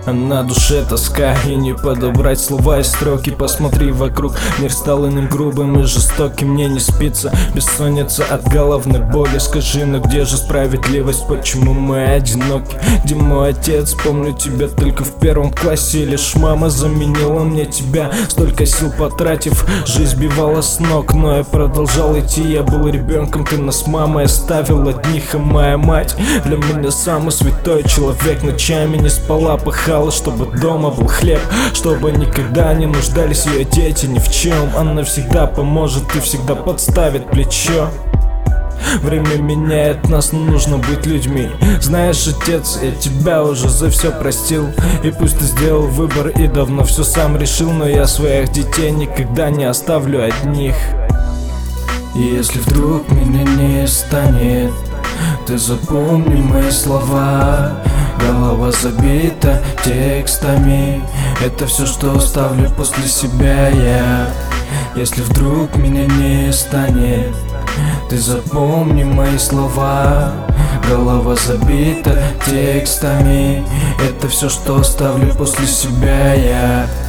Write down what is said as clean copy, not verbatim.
А на душе тоска, и не подобрать слова и строки. Посмотри вокруг, мир стал иным, грубым и жестоким. Мне не спится, бессонница от головной боли. Скажи, ну где же справедливость, почему мы одиноки? Где мой отец? Помню тебя только в первом классе. Лишь мама заменила мне тебя, столько сил потратив. Жизнь сбивала с ног, но я продолжал идти. Я был ребенком, ты нас с мамой оставил одних. А моя мать для меня самый святой человек. Ночами не спала, пахала, чтобы дома был хлеб, чтобы никогда не нуждались ее дети ни в чем. Она всегда поможет и всегда подставит плечо. Время меняет нас, но нужно быть людьми. Знаешь, отец, я тебя уже за все простил. И пусть ты сделал выбор и давно все сам решил, но я своих детей никогда не оставлю одних. И если вдруг меня не станет, ты запомни мои слова. Голова забита текстами, это все, что оставлю после себя я. Если вдруг меня не станет, ты запомни мои слова. Голова забита текстами, это все, что оставлю после себя я.